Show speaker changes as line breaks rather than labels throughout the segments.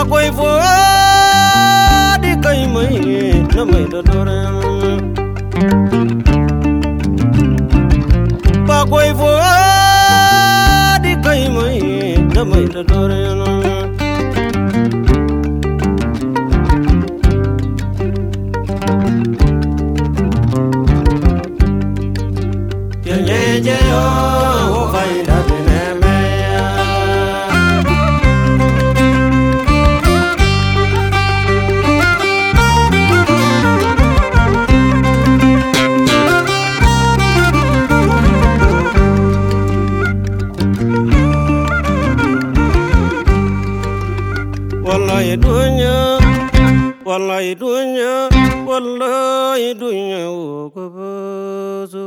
koi fo di kai mai na mai da dore pa koi fo di kai mai na mai da dore ye yo o vai da bene me wallahi dunya wallahi dunya o ko bazo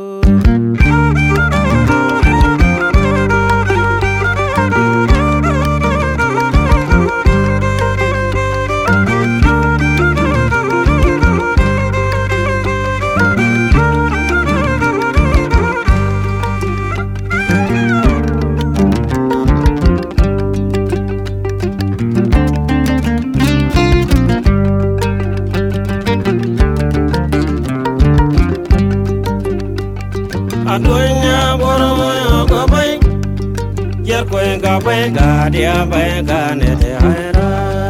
adunya boro ko bai yer ko ga bai ga dia bai ga ne te aira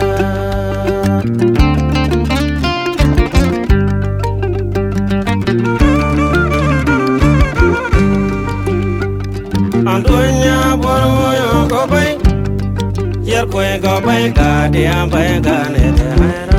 adunya boro ko bai yer ko ga bai ga dia bai ga ne te aira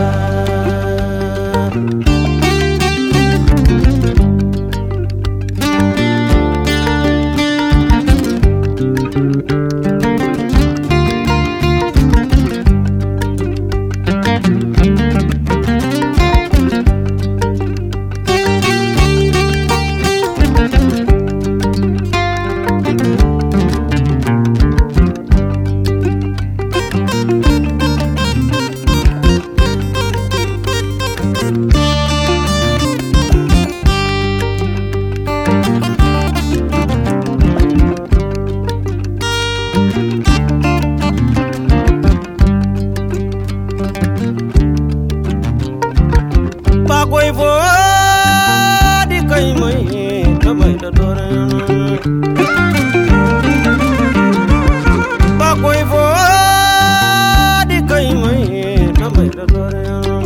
koi fo di kai mai na mai da dore pa koi fo di kai mai na mai da dore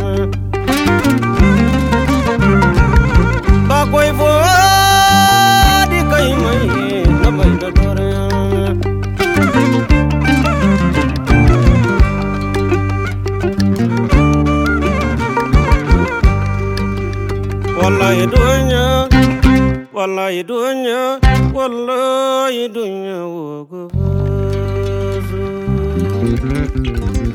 pa koi fo di kai mai na mai da dore wallahi dunya wo ko bazo